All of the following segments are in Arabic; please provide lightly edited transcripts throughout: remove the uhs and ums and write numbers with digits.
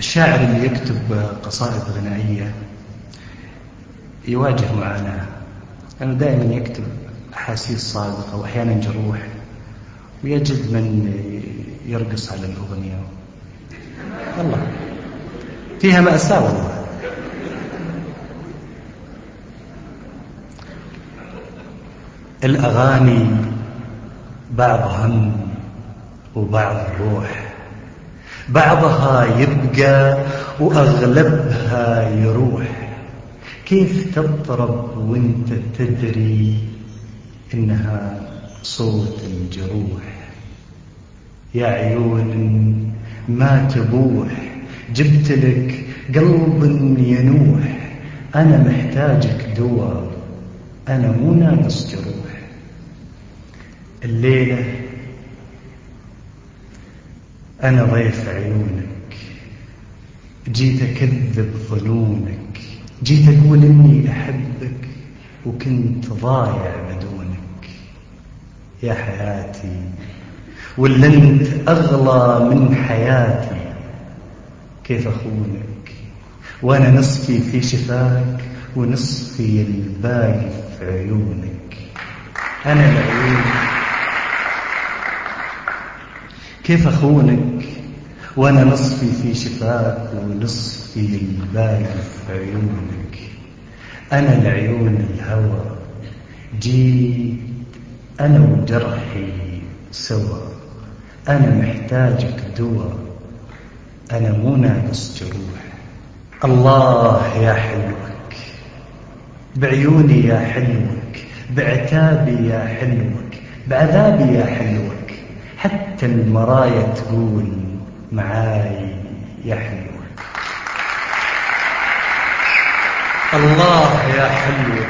الشاعر اللي يكتب قصائد غنائية يواجه معاناة، لأنه دائما يكتب أحاسيس صادقة وأحيانا جروح، ويجد من يرقص على الأغنية. والله فيها مأساة والله. الأغاني بعض هم وبعض روح، بعضها يبقى وأغلبها يروح. كيف تضرب وانت تدري إنها صوت الجروح؟ يا عيون ما تبوح، جبت لك قلب ينوح. أنا محتاجك دوا، أنا مو ناقص جروح. الليلة أنا ضيف عيونك، جيت أكذب ظنونك، جيت أقول إني أحبك وكنت ضايع بدونك. يا حياتي ولا أنت أغلى من حياتي، كيف أخونك وأنا نصفي في شفاك ونصفي الباقي في عيونك. أنا العيون كيف أخونك وأنا نصفي في شفاك ونصفي الباقي في عيونك. أنا العيون الهوى، جيت أنا وجرحي سوا. أنا محتاجك دوا، أنا مو ناقص جروح. الله يا حلوك بعيوني، يا حلوك بعتابي، يا حلوك بعذابي، يا حلوك حتى المرايا تقول معاي يا حلوك. الله يا حلوك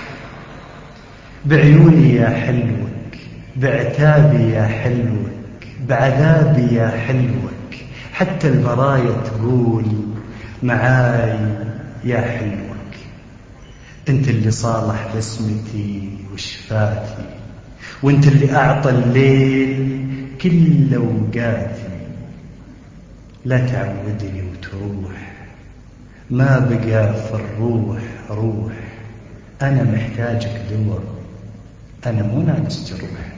بعيوني، يا حلوك بعتابي، يا حلوك بعذابي، يا حلوك حتى المرايا تقول معاي يا حلوك. انت اللي صالح بسمتي وشفاتي، وانت اللي أعطى الليل كل أوقاتي. لا تعودني وتروح، ما بقى في الروح روح. أنا محتاجك دوا، أنا مو ناقص جروح.